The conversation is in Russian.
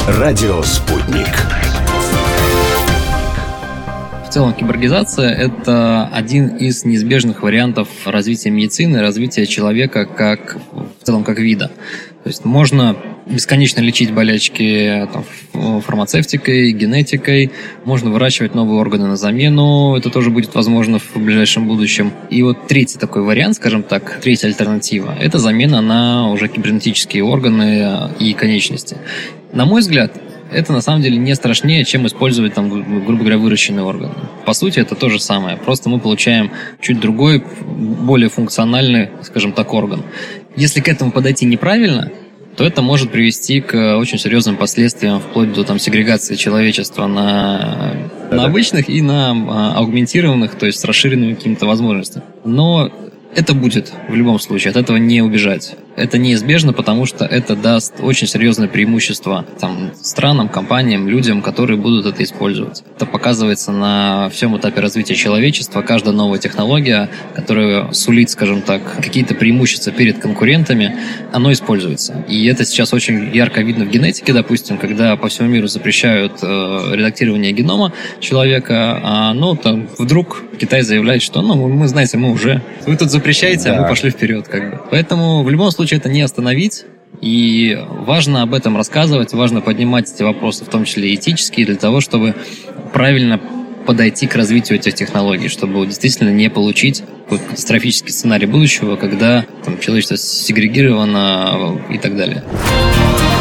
Радио «Спутник». В целом, киборгизация – это один из неизбежных вариантов развития медицины, развития человека в целом как вида. То есть можно бесконечно лечить болячки фармацевтикой, генетикой, можно выращивать новые органы на замену, это тоже будет возможно в ближайшем будущем. И вот третий такой вариант, скажем так, третья альтернатива – это замена на уже кибернетические органы и конечности. На мой взгляд, это на самом деле не страшнее, чем использовать, грубо говоря, выращенные органы. По сути, это то же самое. Просто мы получаем чуть другой, более функциональный, скажем так, орган. Если к этому подойти неправильно, то это может привести к очень серьезным последствиям, вплоть до сегрегации человечества на обычных и на аугментированных, то есть с расширенными какими-то возможностями. Но это будет в любом случае, от этого не убежать. Это неизбежно, потому что это даст очень серьезное преимущество странам, компаниям, людям, которые будут это использовать. Это показывается на всем этапе развития человечества. Каждая новая технология, которая сулит, скажем так, какие-то преимущества перед конкурентами, оно используется. И это сейчас очень ярко видно в генетике, допустим, когда по всему миру запрещают редактирование генома человека, вдруг Китай заявляет, что мы, знаете, мы уже... Вы тут запрещаете, а мы пошли вперед. Поэтому в любом случае это не остановить, и важно об этом рассказывать, важно поднимать эти вопросы, в том числе этические, для того, чтобы правильно подойти к развитию этих технологий, чтобы действительно не получить катастрофический сценарий будущего, когда человечество сегрегировано и так далее.